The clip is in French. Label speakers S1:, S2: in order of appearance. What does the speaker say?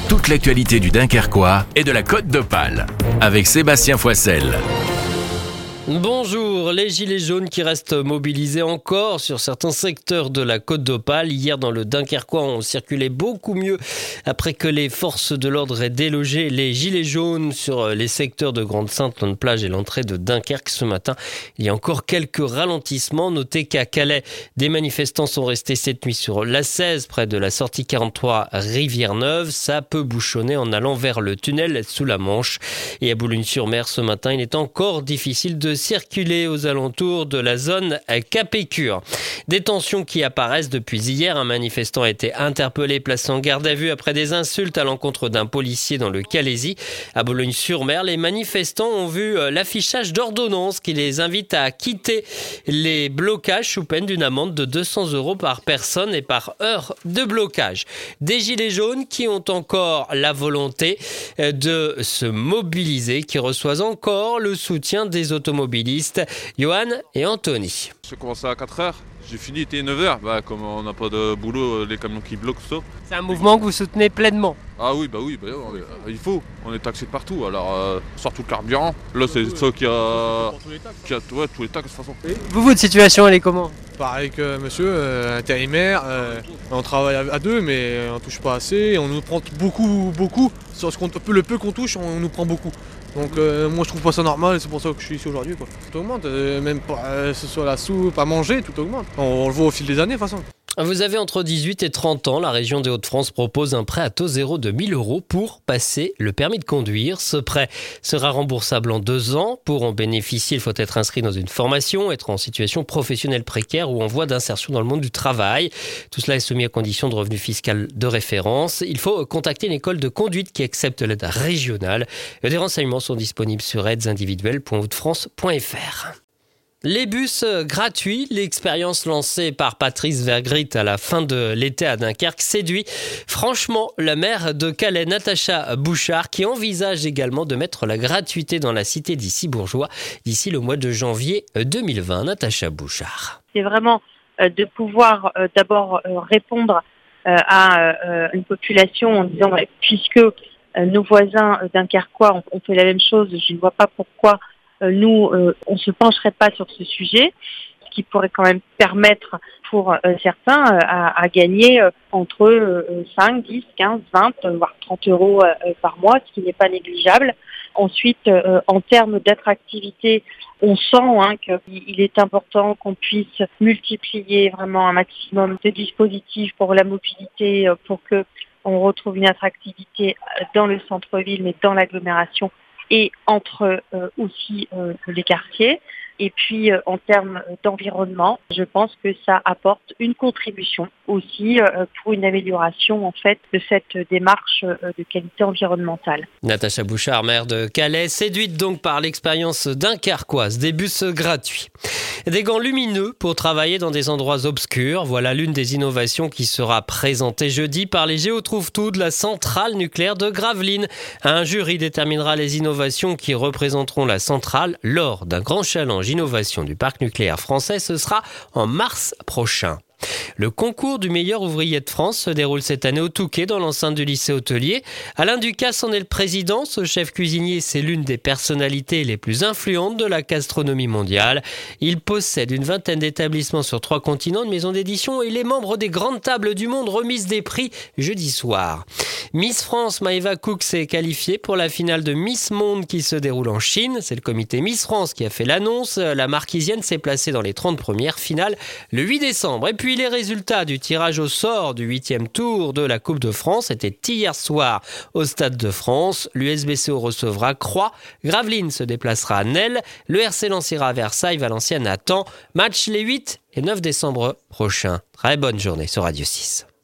S1: toute l'actualité du Dunkerquois et de la Côte d'Opale avec Sébastien Foissel.
S2: Bonjour, les gilets jaunes qui restent mobilisés encore sur certains secteurs de la Côte d'Opale. Hier, dans le Dunkerquois, on circulait beaucoup mieux après que les forces de l'ordre aient délogé les gilets jaunes sur les secteurs de Grande-Sainte, Lonne-Plage et l'entrée de Dunkerque ce matin. Il y a encore quelques ralentissements. Notez qu'à Calais, des manifestants sont restés cette nuit sur l'A16, près de la sortie 43 Rivière-Neuve. Ça peut bouchonner en allant vers le tunnel sous la Manche. Et à Boulogne-sur-Mer, ce matin, il est encore difficile de circuler aux alentours de la zone Capécure. Des tensions qui apparaissent depuis hier. Un manifestant a été interpellé, placé en garde à vue après des insultes à l'encontre d'un policier dans le Calaisis. À Boulogne-sur-Mer, les manifestants ont vu l'affichage d'ordonnances qui les invite à quitter les blocages sous peine d'une amende de 200 € par personne et par heure de blocage. Des gilets jaunes qui ont encore la volonté de se mobiliser, qui reçoivent encore le soutien des automobilistes Johan et Anthony.
S3: J'ai commencé à 4h, j'ai fini, il était 9h. Comme on n'a pas de boulot, les camions qui bloquent, tout ça.
S2: C'est un mouvement que vous soutenez pleinement?
S3: Ah oui, il faut. On est taxé partout, alors surtout le carburant. Là, c'est ça qui a tous les taxes de toute façon.
S2: Vous, votre situation, elle est comment?
S4: Pareil que monsieur, intérimaire, on travaille à deux mais on touche pas assez, on nous prend beaucoup, sur le peu qu'on touche, on nous prend beaucoup. Donc moi je trouve pas ça normal et c'est pour ça que je suis ici aujourd'hui. Tout augmente, même pas ce soit la soupe, à manger, tout augmente. On le voit au fil des années de toute façon.
S2: Vous avez entre 18 et 30 ans, la région des Hauts-de-France propose un prêt à taux zéro de 1 000 € pour passer le permis de conduire. Ce prêt sera remboursable en 2 ans. Pour en bénéficier, il faut être inscrit dans une formation, être en situation professionnelle précaire ou en voie d'insertion dans le monde du travail. Tout cela est soumis à condition de revenu fiscal de référence. Il faut contacter une école de conduite qui accepte l'aide régionale. Des renseignements sont disponibles sur aidesindividuelles.hautedefrance.fr. Les bus gratuits, l'expérience lancée par Patrice Vergrit à la fin de l'été à Dunkerque séduit franchement la maire de Calais, Natacha Bouchard, qui envisage également de mettre la gratuité dans la cité d'Issy-Bourgeois d'ici le mois de janvier 2020. Natacha Bouchard.
S5: C'est vraiment de pouvoir d'abord répondre à une population en disant puisque nos voisins dunkerquois ont fait la même chose, je ne vois pas pourquoi nous, on ne se pencherait pas sur ce sujet, ce qui pourrait quand même permettre pour certains à gagner entre 5, 10, 15, 20, voire 30 € par mois, ce qui n'est pas négligeable. Ensuite, en termes d'attractivité, on sent qu'il est important qu'on puisse multiplier vraiment un maximum de dispositifs pour la mobilité, pour que on retrouve une attractivité dans le centre-ville, mais dans l'agglomération et entre aussi les quartiers. Et puis en termes d'environnement, je pense que ça apporte une contribution aussi pour une amélioration en fait de cette démarche de qualité environnementale.
S2: Natacha Bouchard, maire de Calais, séduite donc par l'expérience dunkerquoise des bus gratuits. Des gants lumineux pour travailler dans des endroits obscurs, voilà l'une des innovations qui sera présentée jeudi par les Géotrouve-Tout de la centrale nucléaire de Gravelines. Un jury déterminera les innovations qui représenteront la centrale lors d'un grand challenge innovation du parc nucléaire français. Ce sera en mars prochain. Le concours du meilleur ouvrier de France se déroule cette année au Touquet dans l'enceinte du lycée hôtelier. Alain Ducasse en est le président. Ce chef cuisinier, c'est l'une des personnalités les plus influentes de la gastronomie mondiale. Il possède une vingtaine d'établissements sur 3 continents, de maisons d'édition et il est membre des grandes tables du monde remises des prix jeudi soir. Miss France Maëva Cook s'est qualifiée pour la finale de Miss Monde qui se déroule en Chine. C'est le comité Miss France qui a fait l'annonce. La Marquisienne s'est placée dans les 30 premières finales le 8 décembre. Et puis les résultats du tirage au sort du 8e tour de la Coupe de France étaient hier soir au Stade de France. L'USBCO recevra Croix. Gravelines se déplacera à Nesle. Le RC Lens ira à Versailles, Valenciennes à Caen. Match les 8 et 9 décembre prochains. Très bonne journée sur Radio 6.